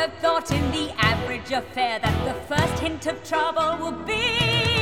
have thought in the average affair that the first hint of trouble will be,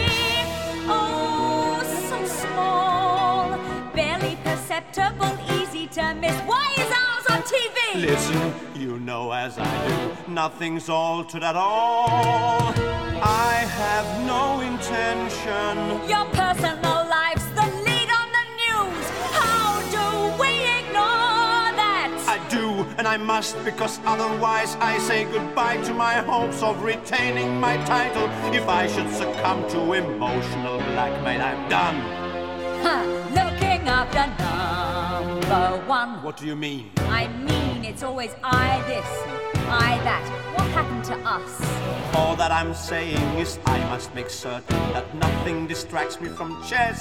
oh, so small, barely perceptible, easy to miss. Why is ours on TV? Listen, you know as I do, nothing's altered at all. I have no intention. Your personal life's the lead on the news. How do we ignore that? I do, and I must, because otherwise I say goodbye to my hopes of retaining my title. If I should succumb to emotional blackmail, I'm done. Looking after number one. What do you mean? I mean, it's always I this, I that. What happened to us? All that I'm saying is I must make certain that nothing distracts me from chess.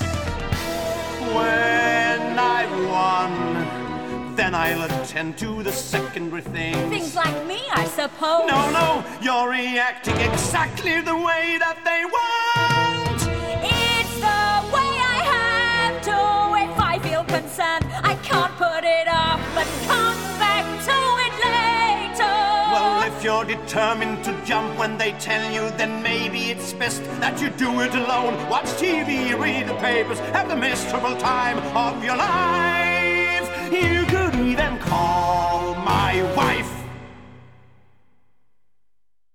When I've won, then I'll attend to the secondary things. Things like me, I suppose. No, you're reacting exactly the way that they want. It's the way I have to. If I feel concerned, I can't put it off, but come back to it later. Well, if you're determined to jump when they tell you, then maybe it's best that you do it alone. Watch TV, read the papers, have the miserable time of your life. You